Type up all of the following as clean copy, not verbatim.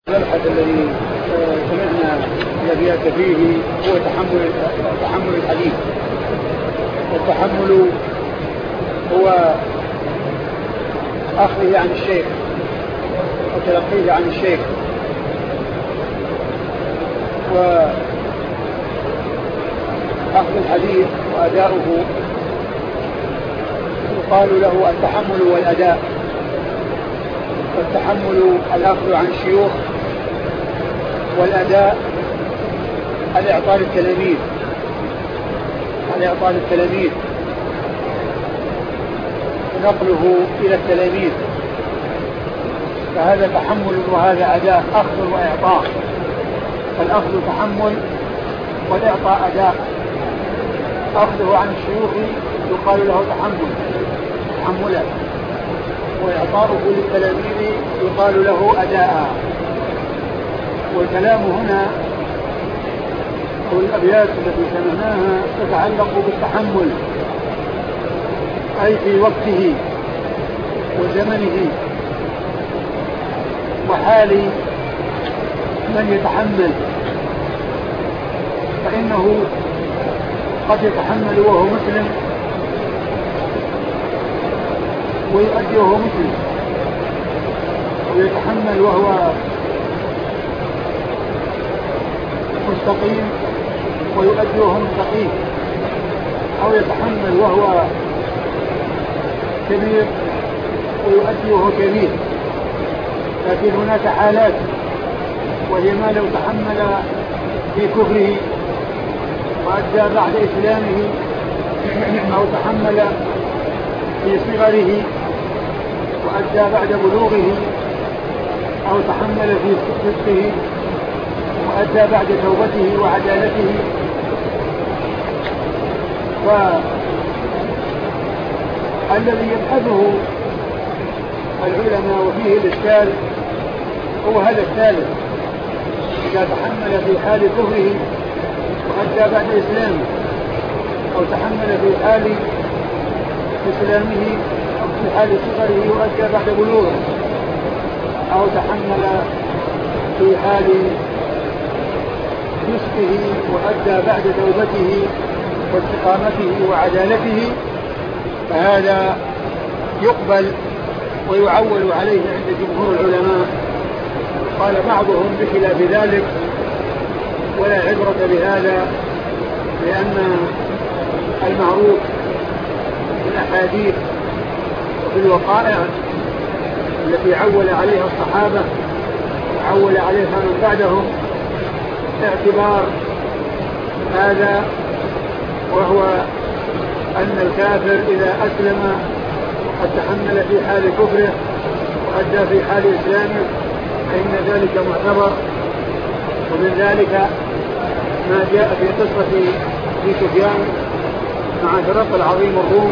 المبحث الذي سمعنا الأبيات فيه هو تحمل الحديث. والتحمل هو أخذه عن الشيخ وتلقيه عن الشيخ، وأخذ الحديث وأداؤه يقال له التحمل والأداء. والتحمل الأخذ عن الشيوخ، والأداء الإعطاء للتلاميذ ونقله إلى التلاميذ، فهذا تحمل وهذا أداء، أخذ وإعطاء. فالأخذ تحمل والإعطاء أداء. أخذه عن الشيوخ يقال له تحملا، وإعطاؤه للتلاميذ يقال له أداء. والكلام هنا والأبيات التي سمعناها تتعلق بالتحمل، أي في وقته وزمنه وحال من يتحمل، فإنه قد يتحمل وهو مسلم ويؤدي وهو مسلم، ويتحمل وهو مستقيم ويؤدي وهو مستقيم، أو يتحمل وهو كبير ويؤدي وهو كبير. لكن هناك حالات، وهي ما لو تحمل في كفره وأدى بعد إسلامه، أو تحمل في صغره وأدى بعد بلوغه، أو تحمل في صدقه وأدى بعد توبته وعدالته. والذي يبحثه العلماء وفيه الإشكال هو هذا الثالث: إذا تحمل في حال كفره وأدى بعد إسلامه، أو تحمل في حال إسلامه أو في حال صغره وأدى بعد بلوغه، أو تحمل في حال فسقه وأدى بعد توبته واستقامته وعدالته، فهذا يقبل ويعول عليه عند جمهور العلماء. قال بعضهم بخلاف ذلك، ولا عبرة بهذا، لأن المعروف في الأحاديث وفي الوقائع التي عول عليها الصحابة وعول عليها من بعدهم اعتبار هذا، وهو أن الكافر إذا أسلم وقد تحمل في حال كفره وأدى في حال إسلامه فإن ذلك معتبر. ومن ذلك ما جاء في قصة أبي سفيان مع هرقل عظيم الروم،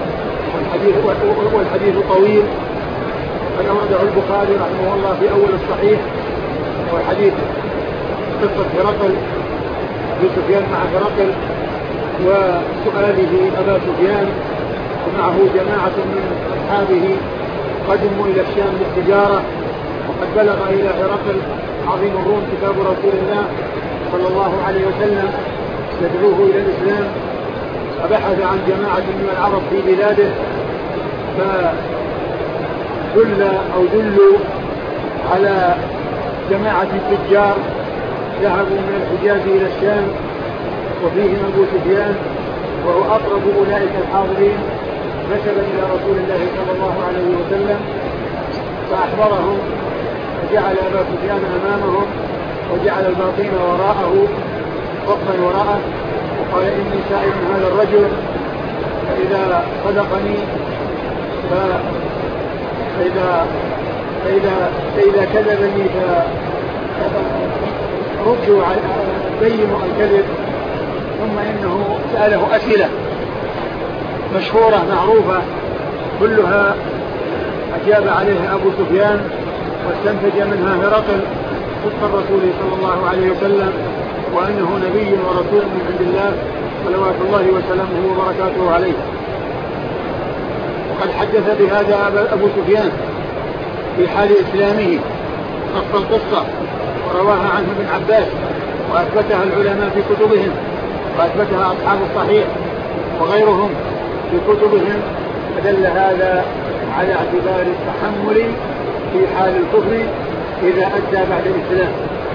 والحديث طويل، قد أورده البخاري رحمه الله في أول الصحيح، والحديث قصة هرقل أبي سفيان مع هرقل وسؤاله أبا سفيان، ومعه جماعة من أصحابه قدموا إلى الشام للتجارة، وقد بلغ إلى هرقل عظيم الروم كتاب رسول الله صلى الله عليه وسلم يدعوه إلى الإسلام، فبحث عن جماعة من العرب في بلاده، فدلوا على جماعة التجار ذهبوا من الحجاز إلى الشام، وفيهم أبو سفيان وهو أقرب أولئك الحاضرين، نسب إلى رسول الله صلى الله عليه وسلم فأحضرهم، وجعل أبا سفيان أمامهم وجعل الباطين وراءه صفا وراءه، وقال إني سائل هذا الرجل، فإذا صدقني فإذا كذبني فردوا بينوا الكذب. ثم إنه سأله أسئلة مشهورة معروفة كلها أجاب عليها أبو سفيان، واستنتج منها هرقل صدق الرسول صلى الله عليه وسلم، وأنه نبي ورسول من عند الله صلوات الله وسلامه وبركاته عليه. وقد حدث بهذا أبو سفيان في حال إسلامه، قص القصة ورواها عنه ابن عباس وأثبتها العلماء في كتبهم وأثبتها أصحاب الصحيح وغيرهم في كتبهم، فدل هذا على اعتبار التحمل في حال الكفر إذا أدى بعد الإسلام.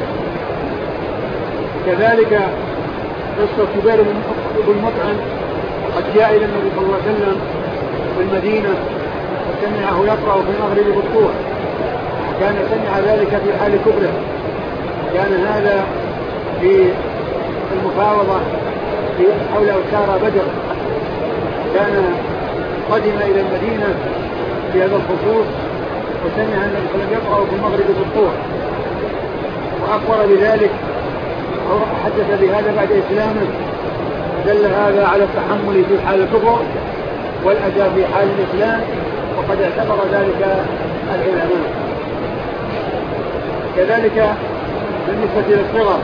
كذلك قصة جبير بن مطعم قد جاء إلى النبي صلى الله عليه وسلم في المدينة وسمعه يقرأ في المغرب بالطور، كان سمع ذلك في حال كبره، كان هذا في المفاوضة في حول أسارى بدر، كان قدم إلى المدينة في هذا الخصوص وسمع النبي صلى الله عليه وسلم يقرأ في المغرب بالطور وأخبر بذلك أو حدث بهذا بعد إسلامه، دل هذا على التحمل في حال الكفر والأداء في حال الإسلام، وقد اعتبر ذلك العلماء. كذلك بالنسبة للصغر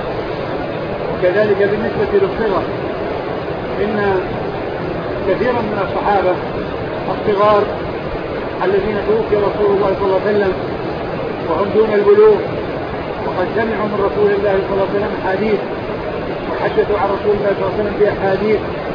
إن كثيرا من الصحابة الصغار الذين توفي رسول الله صلى الله عليه وسلم وهم دون البلوغ وقد سمعوا من رسول الله صلى الله عليه وسلم حديث وحدثوا عن رسول الله صلى الله عليه وسلم بأحاديث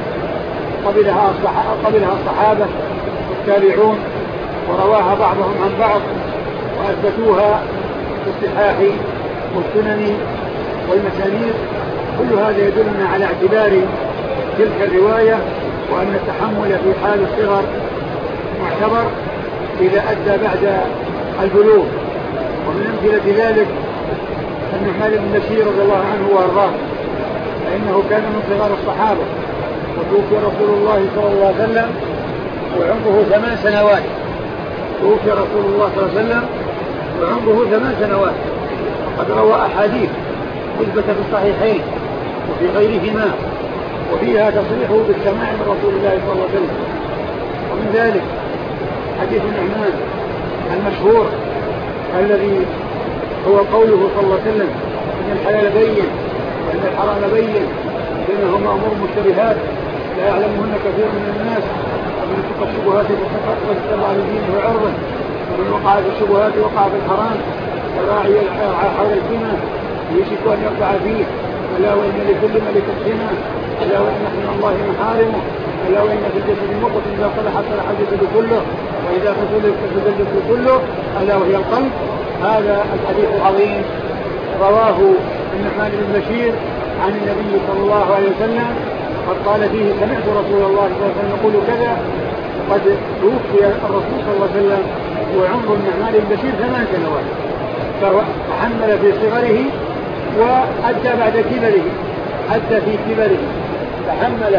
قبلها الصحابة والتابعون ورواها بعضهم عن بعض وأثبتوها في الصحاح والسنن والمسانيد، كل هذا يدلنا على اعتبار تلك الرواية وأن التحمل في حال الصغر معتبر إذا أدى بعد البلوغ. ومن أمثلة ذلك النعمان بن بشير رضي الله عنه وأرضاه، فإنه كان من صغار الصحابة وتوفي رسول الله صلى الله عليه وسلم وعمره 8 سنوات، توفي رسول الله صلى الله عليه وسلم وعمره 8 سنوات، وقد روى أحاديث مثبتة في الصحيحين وفي غيرهما وفيها تصريح بالسماع من رسول الله صلى الله عليه وسلم. ومن ذلك حديث النعمان المشهور الذي هو قوله صلى الله عليه وسلم إن الحلال بين وإن الحرام بين بينهما أمور مشتبهات لا يعلمهن كثير من الناس، ومن اتقى الشبهات واستبع لدينه وعرضه، ومن وقع في الشبهات وقع في الحرام، والراعي حول الحمى يشك أن يقع فيه، ألا وإن لكل ملك حمى، ألا وإن من الله محارمه، ألا وإن في الجسد مضغة إذا صلحت صلح الجسد كله وإذا فسدت فسد الجسد كله ألا وهي القلب. هذا الحديث العظيم رواه النعمان بن بشير عن النبي صلى الله عليه وسلم، قد قال فيه سمعت رسول الله صلى الله عليه وسلم يقول كذا، وقد توفي الرسول صلى الله عليه وسلم وعمر النعمان بن بشير 8 سنوات، فتحمل في صغره وأدى بعد كبره، أدى في كبره تحمل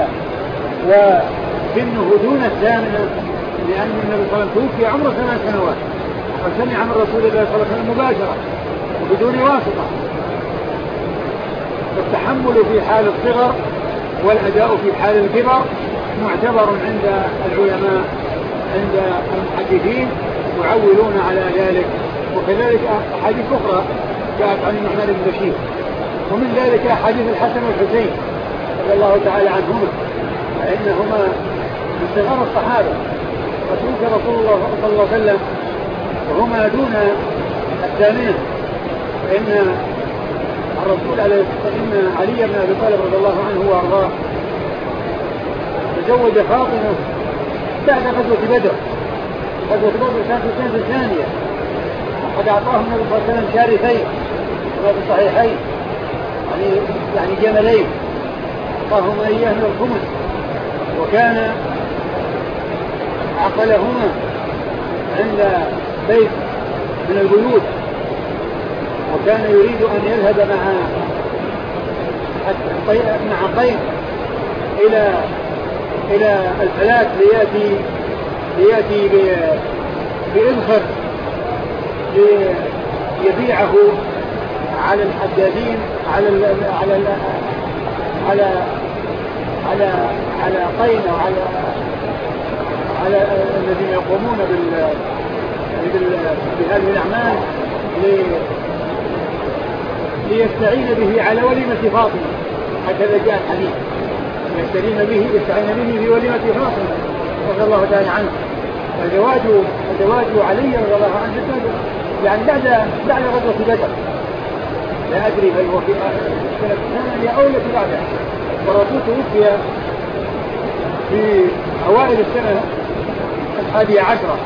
وسنه دون الثامنة، لأن النبي صلى الله عليه وسلم توفي عمره 8 سنوات وسمع من رسول الله صلى الله عليه وسلم مباشرة وبدون واسطة. التحمل في حال الصغر والأداء في حال الكبر معتبر عند العلماء عند المحدثين يعولون على ذلك. وكذلك أحاديث أخرى جاءت عن النعمان بن بشير، ومن ذلك أحاديث الحسن والحسين رضي الله تعالى عنهما، فإنهما من صغار الصحابة وتوفي رسول الله صلى الله عليه وسلم وهما دون الثامنة، فإن الرسول عليه إن علي بن أبي طالب رضي الله عنه وأرضاه تزوج فاطمة بعد غزوة بدر. غزوة بدر كانت في السنة الثانية، وقد أعطاه النبي صلى الله عليه وسلم شارفين وفي الصحيحين يعني جملين أعطاهما إياه من الخمس، وكان عقلهما عند بيت من البيوت، وكان يريد أن يذهب مع قيم إلى الفلاة ليأتي بإذخر ليبيعه على الحدادين على قين وعلى الذين يقومون بهذه الأعمال ليستعين به على وليمة فاطمة، هكذا جاء الحديث، يستعين به في وليمة فاطمة رضي الله تعالى عنه. فزواج علي رضي الله عنه يعني بعد غزوة بدر، لا أدري هل هو في السنة الثانية أو التي بعدها. والرسول توفي في أوائل السنة 11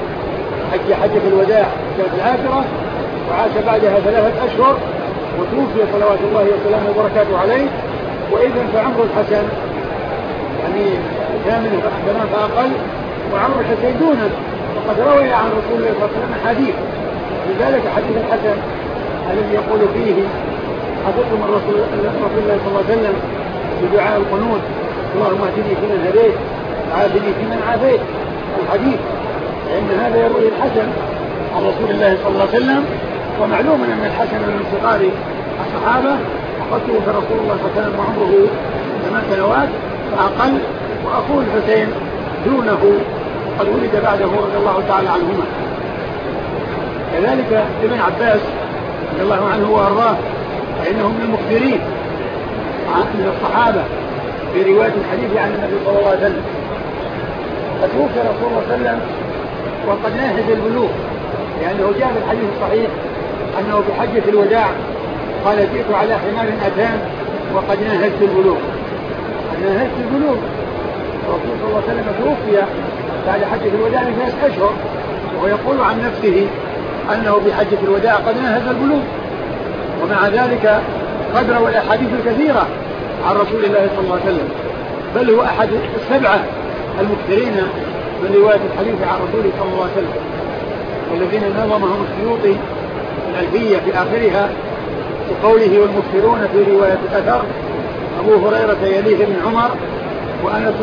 حجة الوداع كانت العاشرة، وعاش بعدها 3 أشهر وتوفي صلوات الله وسلامه وبركاته عليه. وإذن فعمر الحسن يعني ثامن فأقل، وعمر الحسين دونه، وقد روي عن رسول الله صلى الله عليه وسلم حديث. لذلك حديث الحسن الذي يقول فيه حدث من رسول الله صلى الله عليه وسلم بدعاء القنوت: اللهم اهدني فيمن هديت وعافني فيمن عافيت. الحديث لأن هذا يروي الحسن عن رسول الله صلى الله عليه وسلم، ومعلوم أن الحسن من صغار الصحابة، وقد توفي رسول الله صلى الله عليه وسلم وعمره 8 سنوات فأقل، وأخوه الحسين دونه قد ولد بعده رضي الله تعالى عنهما. كذلك ابن عباس رضي الله عنه وأرضاه فإنه من المكثرين من الصحابة في رواية الحديث عن النبي صلى الله عليه وسلم. فتوفي رسول الله صلى الله عليه وسلم وقد ناهز البلوغ، لأنه جاء في الحديث الصحيح أنه في حجة الوداع قال: جئت على حمار أتان وقد ناهزت البلوغ. قد ناهزت البلوغ. الرسول صلى الله عليه وسلم توفي بعد حجة الوداع ب3 أشهر، وهو يقول عن نفسه أنه في حجة الوداع قد ناهز البلوغ. ومع ذلك قد روى الأحاديث الكثيرة عن رسول الله صلى الله عليه وسلم، بل هو أحد 7 المكثرين من رواية الحديث عن رسوله صلى الله عليه وسلم، والذين نظمهم السيوطي الألفية في آخرها بقوله: والمكثرون في رواية الأثر أبو هريرة يليه بن عمر وأنس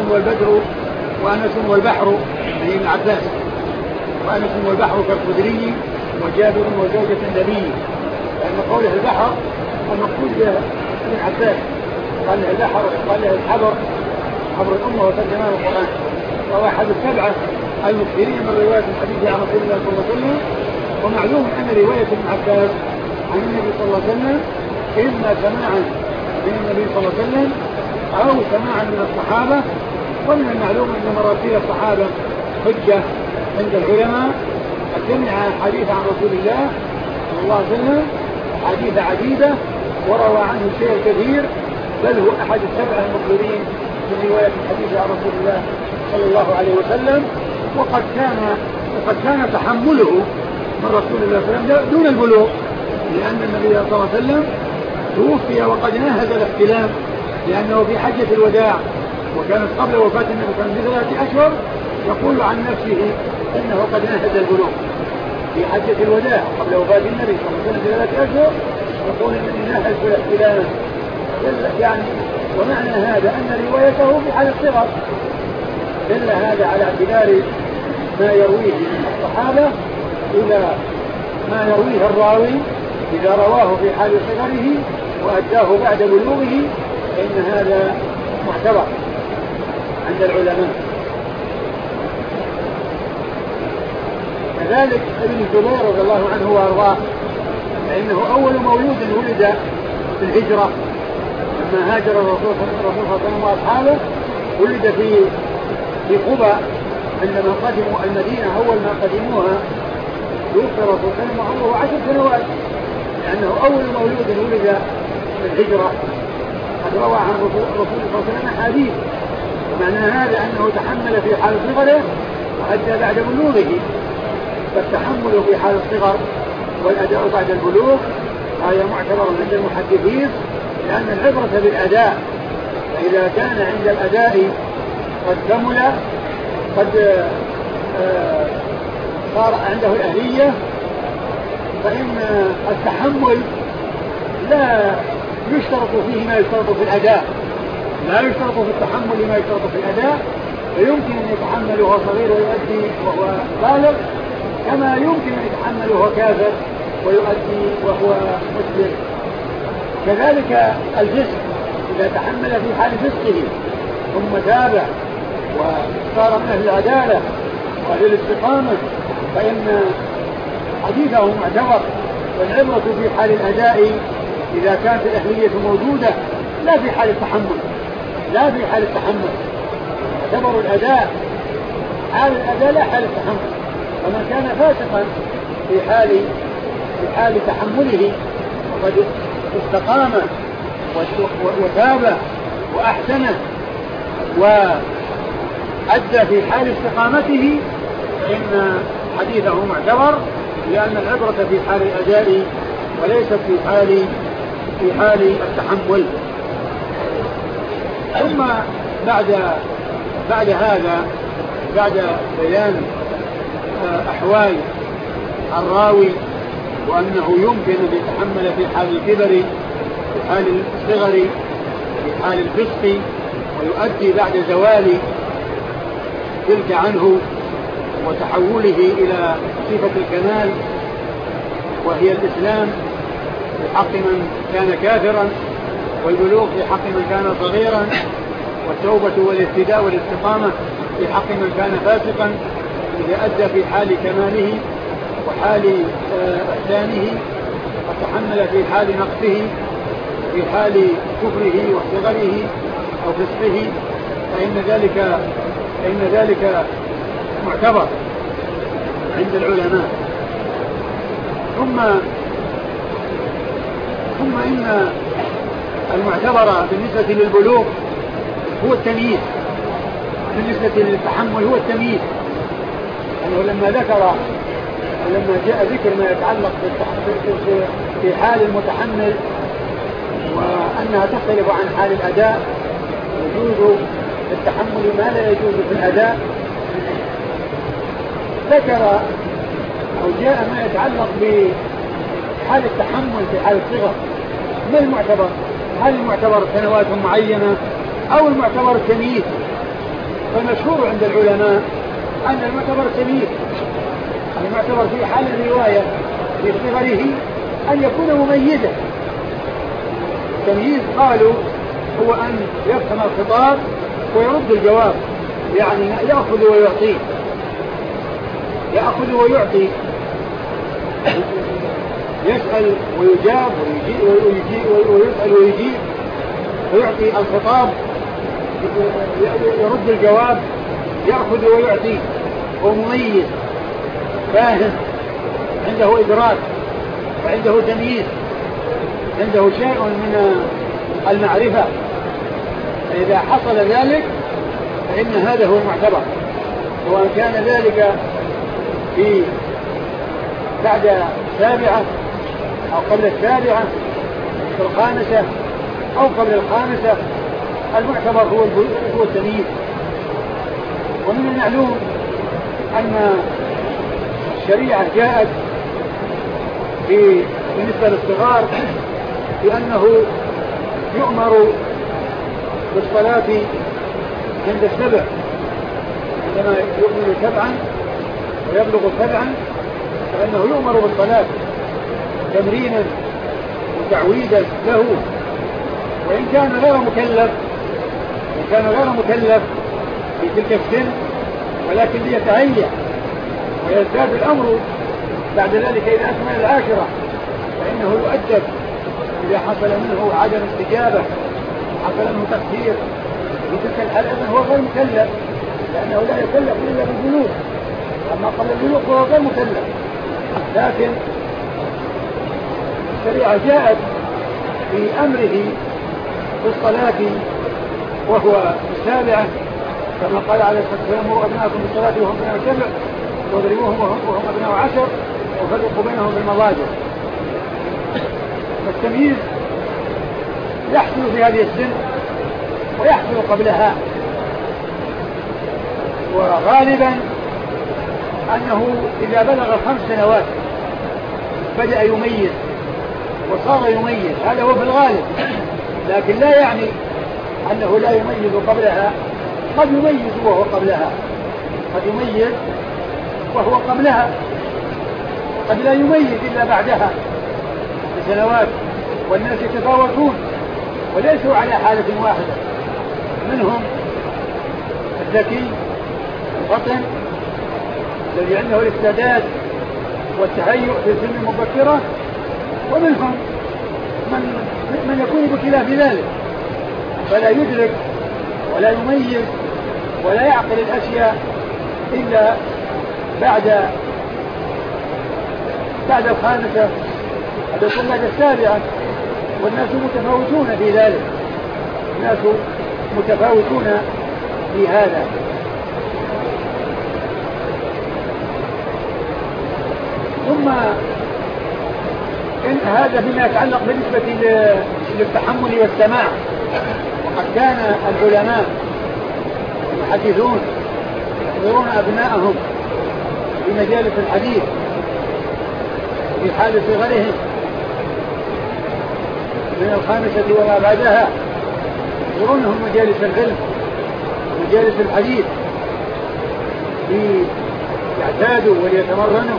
والبحر يعني ابن عباس، وأنس والبحر كالخدري وجابر وزوجة النبي. لأن قوله البحر المقصود به ابن عباس، قال له البحر، قال له الحبر، حبر الأمة وترجمان القرآن. وهو أحد 7 المكثرين من رواية الحديث عن رسول الله صلى الله عليه وسلم. ومعلوم أن رواية ابن عباس عن النبي صلى الله عليه وسلم إما سماعا من النبي صلى الله عليه وسلم أو سماعا من الصحابة. ومن المعلوم أن مراسيل الصحابة حجة عند العلماء، سمع حديث عن رسول الله صلى الله عليه وسلم حديث عديدة وروى عنه شيء كثير، بل هو أحد 7 المكثرين من رواية الحديث عن رسول الله صلى الله عليه وسلم. وقد كان تحمله من رسول الله صلى الله عليه وسلم دون البلوغ، لأن النبي صلى الله عليه وسلم توفي وقد ناهز الاحتلام، لأنه في حجة الوداع وكانت قبل وفاة النبي صلى الله عليه وسلم ب3 أشهر. يقول عن نفسه إنه قد ناهز البلوغ في حجة الوداع قبل وفاة النبي صلى الله عليه وسلم ب3 أشهر، يقول إنه ناهز بالاحتلام. يعني ومعنى هذا أن روايته في حال الصغر، دل هذا على اعتبار ما يرويه من الصحابة إلى ما يرويه الراوي إذا رواه في حال صغره وأداه بعد بلوغه، فإن هذا معتبر عند العلماء. كذلك ابن الزبير رضي الله عنه وأرضاه فإنه أول مولود ولد في الهجرة لما هاجر الرسول صلى الله عليه وسلم وأصحابه، ولد في قباء عندما قدموا المدينة. أول ما قدموها توفي الرسول صلى الله عليه وسلم وعمره 10 سنوات، لأنه أول مولود ولد في الهجرة. قد روى عن رسول الله صلى الله عليه وسلم حديث، ومعنى هذا أنه تحمل في حال صغره وأدى بعد بلوغه. فالتحمل في حال الصغر والأداء بعد البلوغ هذا معتبر عند المحدثين، لأن العبرة بالأداء، فإذا كان عند الأداء قد كمل قد صار عنده الأهلية، فإن التحمل لا يشترط فيه ما يشترط في الأداء، لا يشترط في التحمل ما يشترط في الأداء، فيمكن أن يتحمل وهو صغير ويؤدي وهو بالغ، كما يمكن أن يتحمل وهو كافر ويؤدي وهو مسلم. كذلك الفسق إذا تحمل في حال فسقه ثم تاب وصار من أهل العدالة وأهل الاستقامة فإن حديثه معتبر. والعبرة في حال الأداء إذا كانت الأهلية موجودة، لا في حال التحمل، لا في حال التحمل. يعتبر الأداء حال الأداء لا حال التحمل. ومن كان فاسقا في حال حال تحمله وقد استقام وتاب وأحسن وأدى في حال استقامته فإن حديثه معتبر، لأن العبرة في حال الأداء وليست في حال التحمل. ثم بعد هذا، بعد بيان أحوال الراوي وأنه يمكن أن يتحمل في حال الكبر، في حال الصغر، في حال الفسق، ويؤدي بعد زوال تلك عنه وتحوله إلى صفة الكمال وهي الإسلام في حق من كان كافرا، والبلوغ في حق من كان صغيرا، والتوبة والاهتداء والاستقامة في حق من كان فاسقا، إذا أدى في حال كماله وحال إحسانه وتحمل في حال نقصه في حال كفره وصغره أو فسقه فإن ذلك معتبر عند العلماء. ثم إن المعتبر بالنسبة للبلوغ هو التمييز، بالنسبة للتحمل هو التمييز. يعني لما جاء ذكر ما يتعلق في حال المتحمل وأنها تختلف عن حال الأداء، يجوز التحمل ما لا يجوز في الأداء، ذكر أو جاء ما يتعلق بحال التحمل في حال الصغر. ما المعتبر؟ هل المعتبر سنوات معينة أو المعتبر التمييز؟ فالمشهور عند العلماء أن المعتبر التمييز، المعتبر في حال الرواية في صغره أن يكون مميزا. التمييز قالوا هو أن يفهم الخطاب ويرد الجواب، يعني يأخذ ويعطي، يأخذ ويعطي، يسأل ويجاب ويسأل ويجيب ويعطي الخطاب، يرد الجواب، يأخذ ويعطي. هو مميز فاهم، عنده إدراك وعنده تمييز، عنده شيء من المعرفة. فإذا حصل ذلك فإن هذا هو المعتبر، سواء كان ذلك في بعد السابعة أو قبل السابعة، في الخامسة أو قبل الخامسة، المعتبر هو التمييز. ومن المعلوم أن الشريعة جاءت بالنسبة للصغار بأنه يؤمر بالصلاة عند السبع، عندما يؤمن سبعا ويبلغ سبعا فإنه يؤمر بالصلاة تمرينا وتعويدا له، وإن كان غير مكلف في تلك السن، ولكن ليتهيأ ويزداد الأمر بعد ذلك إذا أكمل العاشرة، فإنه يؤدب إذا حصل منه عدم استجابة، حصل منه تقصير في تلك الحالة هو غير مكلف، لأنه لا يكلف إلا بالبلوغ، أما قبل البلوغ هو غير مكلف. لكن الشريعة جاءت في أمره بالصلاة وهو السابعة، كما قال عليه الصلاة والسلام: مروا أبناءكم بالصلاة وهم أبناء سبع واضربوهم وهم أبناء عشر وفرقوا بينهم بالمضاجع. فالتمييز يحصل في هذه السن ويحصل قبلها، وغالبا أنه إذا بلغ 5 سنوات بدأ يميز وصار يميز، هذا هو في الغالب، لكن لا يعني أنه لا يميز قبلها، قد يميز وهو قبلها، قد يميز وهو قبلها، قد لا يميز إلا بعدها بسنوات. والناس يتفاوتون وليسوا على حالة واحدة، منهم الذكي الفطن الذي عنده الاستعداد والتهيؤ في السن المبكرة، ومنهم من يكون بخلاف ذلك فلا يدرك ولا يميز ولا يعقل الأشياء إلا بعد 5 هذا يكون بعد السابعة، والناس متفاوتون في ذلك، الناس متفاوتون في هذا. ثم إن هذا فيما يتعلق بالنسبة للتحمل والسماع. وقد كان العلماء المحدثون يحضرون أبناءهم في مجالس الحديث في حال صغرهم من الخامسة وما بعدها، يحضرونهم مجالس العلم ومجالس الحديث ليعتادوا وليتمرنوا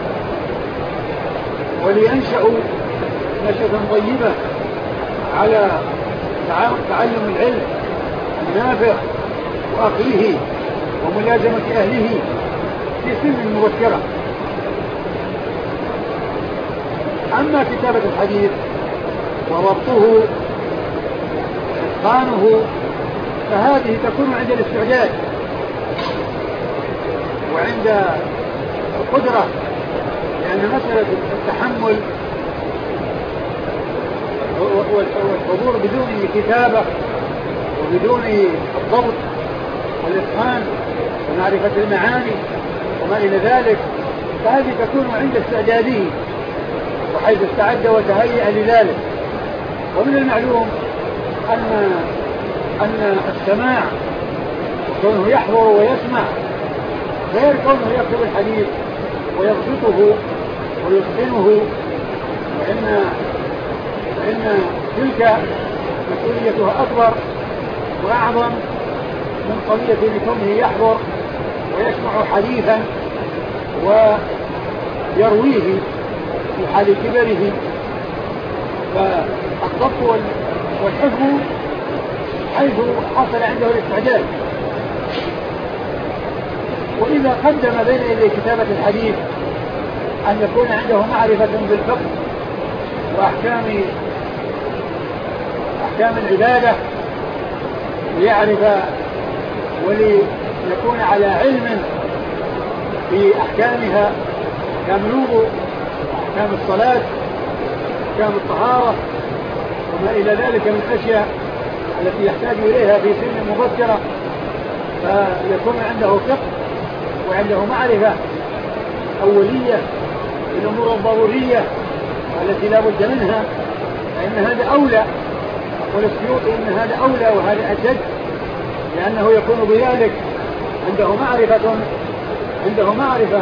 ولينشأوا نشأة طيبة على تعلم العلم النافع وأخذه وملازمة أهله في سن مبكرة. أما كتابة الحديث وضبطه وإتقانه فهذه تكون عند الاستعداد وعند القدرة، لأن مسألة التحمل والحضور بدون كتابة وبدون الضبط والإتقان ومعرفة المعاني وما إلى ذلك فهذه تكون عند استعداده وحيث استعد وتهيأ لذلك. ومن المعلوم أن السماع كونه يحضر ويسمع غير كونه يكتب الحديث ويضبطه ويتقنه، فإن تلك مسؤوليتها أكبر وأعظم من قضية لكونه يحضر ويسمع حديثا ويرويه في حال كبره. فالضبط والحفظ حيث حصل عنده الاستعداد. وإذا قدم بين يدي كتابة الحديث أن يكون عنده معرفة بالفقه وأحكام العبادة ليعرف وليكون على علم بأحكامها، أحكام الوضوء، أحكام الصلاة، أحكام الطهارة وما إلى ذلك من الأشياء التي يحتاج إليها في سن مبكرة، فيكون عنده فقه وعنده معرفة أولية بالأمور الضرورية التي لا بد منها، فإن هذا أولى. والسيوطي إن هذا أولى وهذا أجد، لأنه يكون بذلك عنده معرفة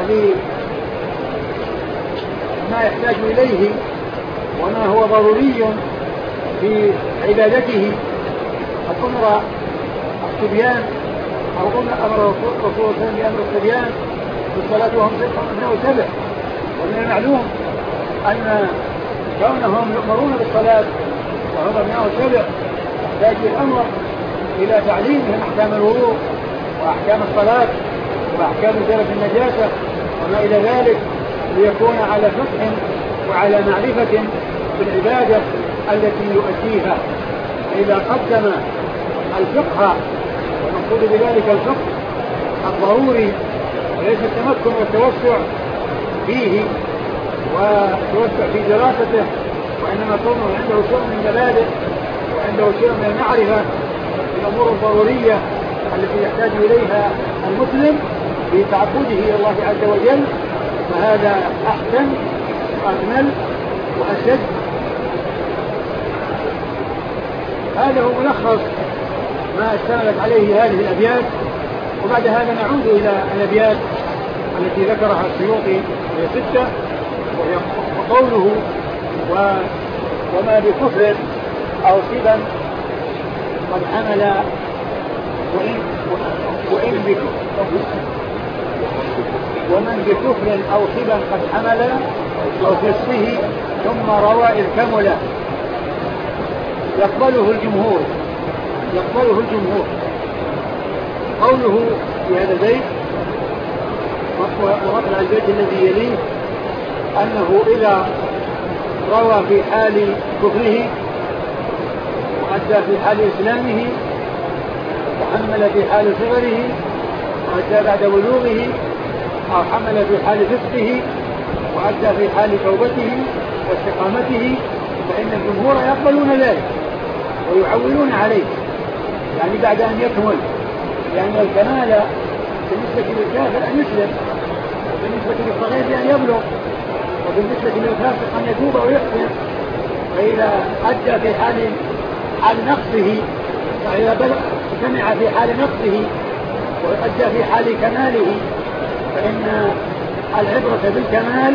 لما يحتاج إليه وما هو ضروري في عبادته. أمر الصبيان أو أمر رسول الله بأمر الصبيان بالصلاة وهم أبناء سبع. ومن المعلوم أن كونهم يؤمرون بالصلاة وهم أبناء سبع يحتاج الأمر إلى تعليمهم أحكام الوضوء وأحكام الصلاة وأحكام إزالة النجاسة وما إلى ذلك، ليكون على فقه وعلى معرفة بالعبادة التي يؤديها. إذا قدم الفقه، والمقصود بذلك الفقه الضروري وليس التمكن والتوسع فيه وتوسع في دراسته، وإنما كونه عنده شيء من المبادئ وعنده شيء من المعرفة بالأمور الضرورية التي يحتاج إليها المسلم في تعبده إلى الله عز وجل، فهذا أحسن وأكمل وأشد. هذا هو ملخص ما اشتملت عليه هذه الأبيات. وبعد هذا نعود إلى الأبيات التي ذكرها السيوطي وهي 6، وقوله وما بكفر أو صبا قد حمل ومن بكفر أو صبا قد حمل أو فسه ثم روى إذ كمل يقبله الجمهور. قوله في هذا البيت ومطلع البيت الذي يليه أنه إذا روى في حال كفره وأدى في حال إسلامه وحمل في حال صغره وأدى بعد بلوغه أو حمل في حال فسقه وأدى في حال توبته واستقامته فإن الجمهور يقبلون ذلك ويعولون عليه، يعني بعد أن يكمل، لأن الكمال بالنسبة للكافر أن يسلم، وبالنسبة للصغير بأن يبلغ، وبالنسبة للفاسق أن يتوب ويحسن. فإذا أدى في حال نقصه، فإذا سمع في حال نقصه وأدى في حال كماله، فإن العبرة بالكمال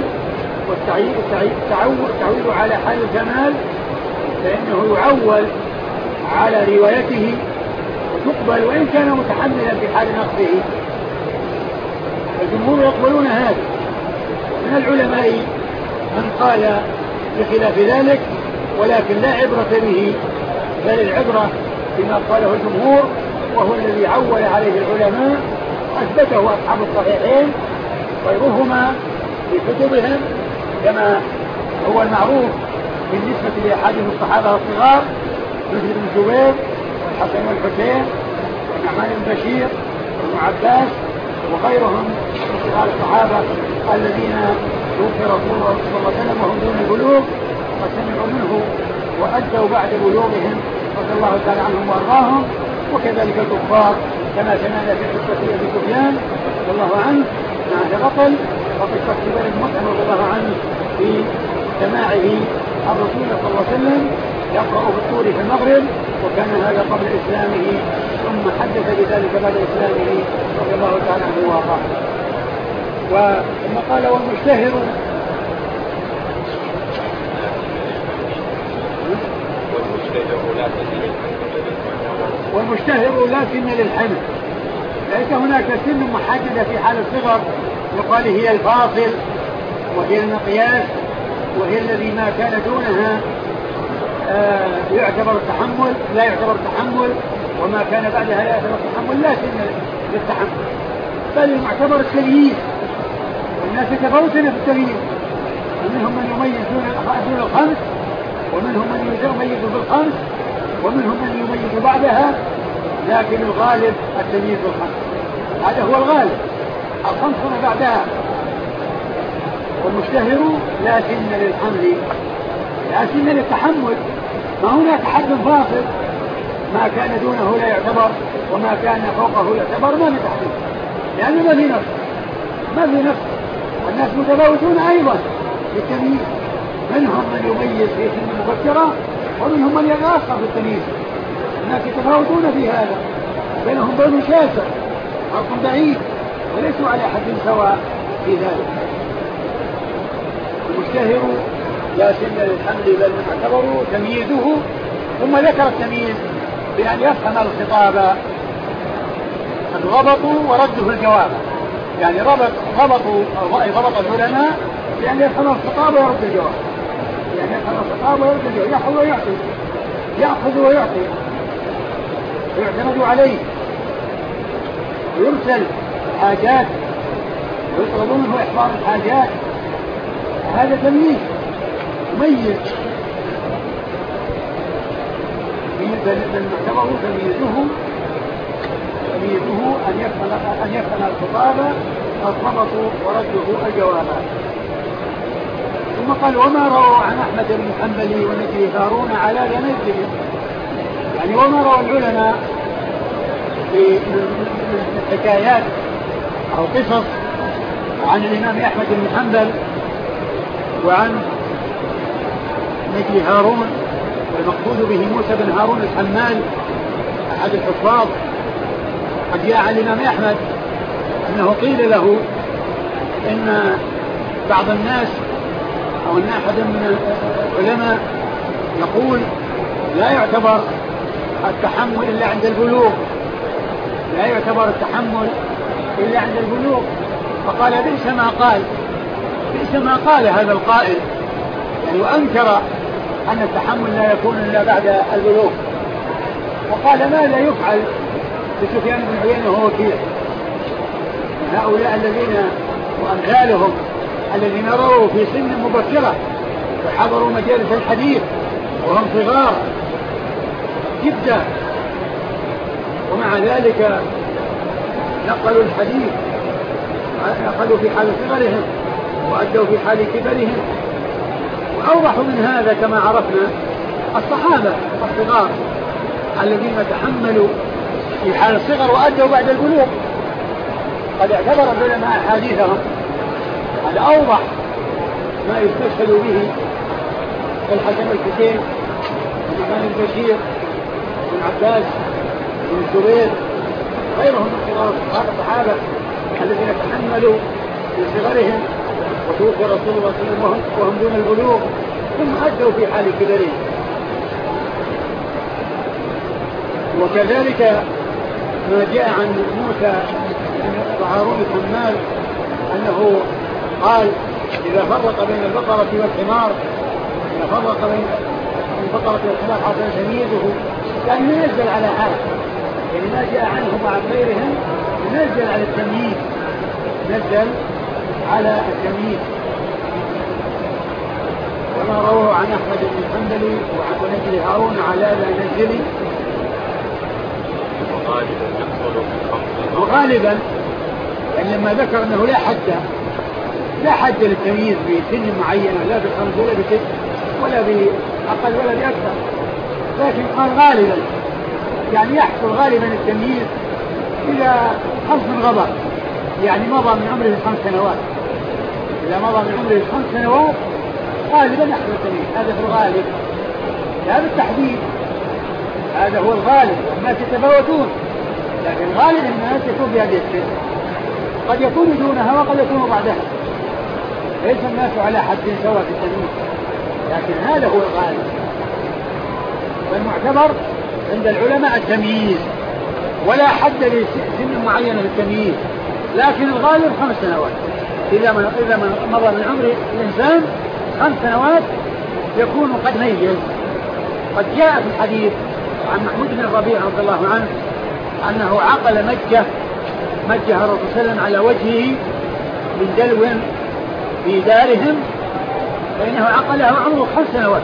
والتعويل على حال الكمال، فإنه يعول على روايته وتقبل وإن كان متحملا في حال نقصه. الجمهور يقبلون هذا. من العلماء من قال بخلاف ذلك، ولكن لا عبرة به، بل العبرة بما قاله الجمهور، وهو الذي عول عليه العلماء وأثبته أصحاب الصحيحين غيرهما في كتبهم، كما هو المعروف بالنسبة لأحاديث الصحابة الصغار مثل ابن الزبير والحسن والحسين والنعمان بن بشير وابن عباس وغيرهم من صغار الصحابة الذين توفي رسول الله صلى الله عليه وسلم وهم دون البلوغ، فسمعوا منه وأدوا بعد بلوغهم رضي الله تعالى عنهم وأرضاهم. وكذلك الكفار كما سمعنا في قصة أبي سفيان رضي الله عنه مع هرقل، وقصة جبل المطعم رضي الله عنه في سماعه عن رسول الله صلى الله عليه وسلم يقرأ بالطور في المغرب، وكان هذا قبل إسلامه، ثم حدث بذلك بعد إسلامه رضي الله تعالى عنه وأرضاه. ثم قال والمشتهر لا سن للحمل. ليس هناك سن محددة في حال الصغر يقال هي الفاصل وهي المقياس وهي الذي ما كان دونها يعتبر التحمل، لا يعتبر التحمل، وما كان بعدها لا يعتبر التحمل، لا سن للتحمل، بل المعتبر التمييز. والناس يتفاوتون في التمييز، ومنهم من يميز دون الخمس، ومنهم من يميز بالخمس، ومنهم من يميز بعدها، لكن الغالب التمييز بالخمس، هذا هو الغالب، الخمس هنا بعدها. والمشتهر لا سن للحمل لا سن للتحمل، ما هناك حد فاصل، ما كان دونه لا يعتبر وما كان فوقه يعتبر، ما نتحدث لأنه ما في نفس. الناس متفاوتون أيضا بالتمييز، منهم من يميز في سن مبكرة ومنهم من يتأخر في التمييز. الناس يتفاوتون في هذا، بينهم بين شاسع فرق بعيد، وليسوا على حد سواء في ذلك. المشتهر لا سن للحمل بل معتبره تمييزه، ثم ذكر التمييز بأن يفهم الخطاب الغبط ورده الجواب، يعني غبطوا العلماء بأن يفهم الخطاب ويرد الجواب، يعني يفهم الخطاب ويرد الجواب، يأخذ ويعطي، يأخذ ويعطي، ويعتمد عليه، ويرسل الحاجات ويطلب منه إحضار الحاجات. هذا تمييز مميز، المعتبر تمييزه أن يفهم الخطاب الضبط ورده الجواب. ثم قال وما روى عن أحمد بن حنبل ونجي هارون على جنازه، يعني وما روى العلماء من حكايات أو قصص عن الإمام أحمد بن حنبل وعن نجي هارون، والمقصود به موسى بن هارون الحمال أحد الحفاظ. قد جاء عن الإمام أحمد أنه قيل له إن بعض الناس أو أن أحد من العلماء يقول لا يعتبر التحمل إلا عند البلوغ، لا يعتبر التحمل إلا عند البلوغ. فقال بئس ما قال هذا القائل، يعني وأنكر أن التحمل لا يكون إلا بعد البلوغ. وقال ماذا يفعل بسفيان بن عيينة وهو وكيع؟ هؤلاء الذين وأمثالهم الذين رووا في سن مبكرة وحضروا مجالس الحديث وهم صغار جدا، ومع ذلك نقلوا الحديث، نقلوا في حال صغرهم وأدوا في حال كبرهم، وأوضح من هذا كما عرفنا الصحابة الصغار الذين تحملوا في حال الصغر وأدوا بعد البلوغ، قد اعتبر العلماء أحاديثهم. هذا أوضح ما يستشهد به الحسن الحسين والإمام البشير بن عباس بن الزبير غيرهم من صغار الصحابة الذين تحملوا في صغرهم وتوفي رسول الله صلى الله عليه وسلم وهم دون البلوغ ثم أدوا في حال كبرهم. وكذلك ما جاء عن موسى بن هارون الحمال أنه قال إذا فرق بين البقرة والحمار، إذا فرق بين البقرة والحمار حصل تمييزه، يعني ينزل على حال، يعني ما جاء عنهم وعن غيرهم ينزل على التمييز، نزل على التمييز. وما رواه عن أحمد بن حنبل وعن ابن هارون على لا نزلي. وغالبا يعني لما ذكر أنه لا حد للتمييز بسن معينة، لا بخمس ولا بست ولا بأقل ولا بأكثر، لكن قال غالبا يعني يحصل غالبا التمييز إلى 5 غبر، يعني مضى من عمره 5 سنوات. إذا مضى من عمره 5 سنوات غالبا يحصل التمييز، هذا في الغالب لا بالتحديد، هذا هو الغالب. الناس يتفاوتون، لكن غالب الناس يكون بهذه السن، قد يكون دونها وقد يكون بعدها، ليس الناس على حد سواء في التمييز، لكن هذا هو الغالب. والمعتبر عند العلماء التمييز، ولا حد لسن معينة للتمييز، لكن الغالب 5 سنوات. إذا مضى من عمر الإنسان 5 سنوات يكون قد ميز. قد جاء في الحديث عن محمود بن الربيع رضي الله عنه أنه عقل مجه الرسول صلى الله عليه وسلم على وجهه من دلو في دارهم، فإنه عقلها وعمره 5 سنوات،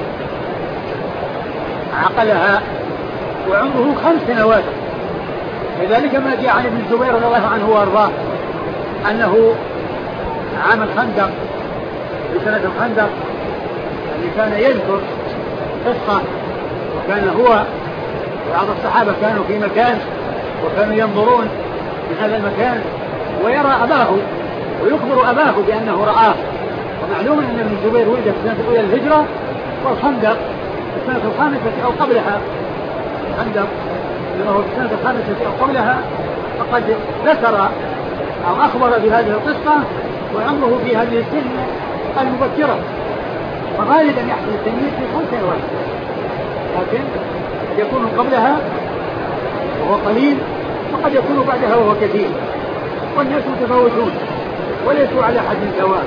عقلها وعمره 5 سنوات. كذلك ما جاء عن ابن الزبير رضي الله عنه وارضاه أنه عام الخندق، في سنة الخندق، الذي كان يذكر قصة، وكان هو وبعض الصحابة كانوا في مكان وكانوا ينظرون من هذا المكان ويرى أباه ويخبر أباه بأنه رآه. ومعلوم أن ابن الزبير ولد في السنة الأولى للهجرة، والخندق في السنة الخامسة أو قبلها، الخندق لما هو في السنة الخامسة أو قبلها، فقد ذكر أو أخبر بهذه القصة وعمره في هذه السن المبكرة. فغالبا يحصل التمييز في 5 سنوات، لكن قد يكون قبلها وهو قليل، وقد يكون بعدها وهو كثير، والناس متفاوتون وليسوا على حد سواء.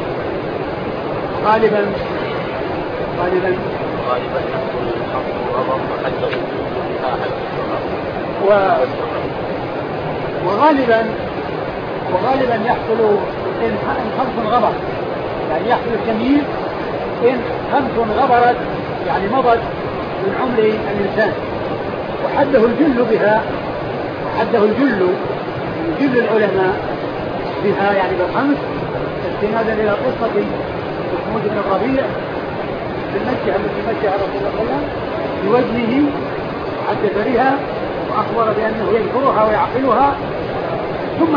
غالبا وغالبا يحصل إن 5 غبر، يعني يحصل التمييز إن 5 غبرت، يعني مضت من عمر الإنسان. وحده الجل بها، وحده الجل العلماء بها يعني ب5، استنادا إلى قصة محمود بن الربيع في المجه التي مجه رسول الله صلى الله عليه وسلم بوجهه، حدث بها وأخبر بأنه يذكرها ويعقلها. ثم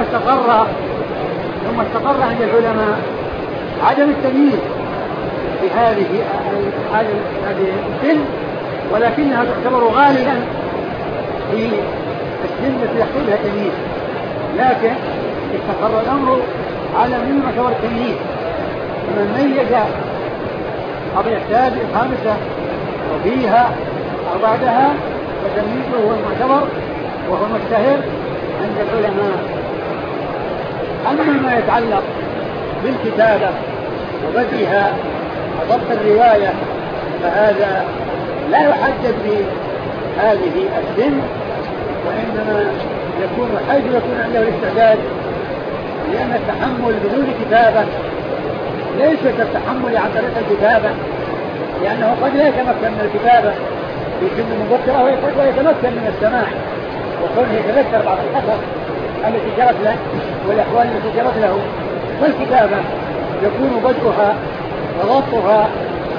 استقر عند العلماء عدم التمييز في هذه السن، ولكنها تعتبر غالبا في السن التي يحصل لها تمييز، لكن استقر الأمر على من يعتبر التمييز. فمن ميز قبل إحداث 5 وفيها أو بعدها فتمييزه هو المعتبر وهو المشتهر عند العلماء. أما ما يتعلق بالكتابة وبدئها وضبط الرواية فهذا لا يحدد بهذه السن، وإنما يكون حيث يكون عنده الاستعداد، لأن التحمل بدون كتابة ليس كالتحمل عن طريق الكتابة، لأنه قد لا يتمكن من الكتابة في سن مبكرة ويتمكن من السماع وكونه يتذكر بعض القصص التي جرت له والأحوال التي جرت له. والكتابة يكون بدءها وضبطها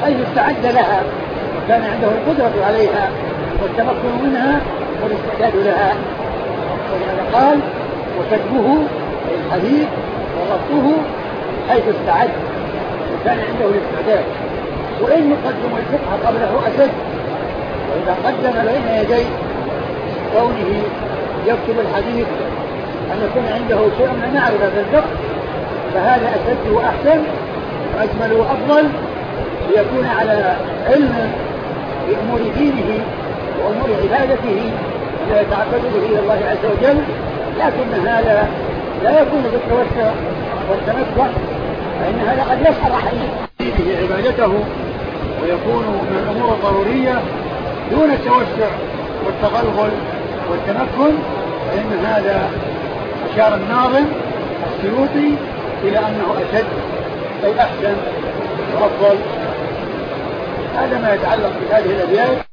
حيث استعد لها وكان عنده القدرة عليها والتمكن منها والاستعداد لها. ولهذا قال وكتبه الحديث وربطه حيث استعد وكان عنده الاستعداد. وإن يقدم الفقه قبله أسد، وإذا قدم بين يدي كونه يكتب الحديث أن يكون عنده شيء من المعرفة بالفقه فهذا أسد وأحسن وأجمل وأفضل ليكون على علم بأمور دينه وأمور عبادته ويتعبد به إلى الله عز وجل. لكن هذا لا يكون بالتوسع والتمسك، فإن هذا قد يشعر حيث عبادته ويكون من الأمور الضرورية دون التوسع والتغلغل والتمكن. فإن هذا أشار الناظم السيوطي إلى أنه أشد أي أحسن وأفضل. هذا ما يتعلق بهذه الأبيات.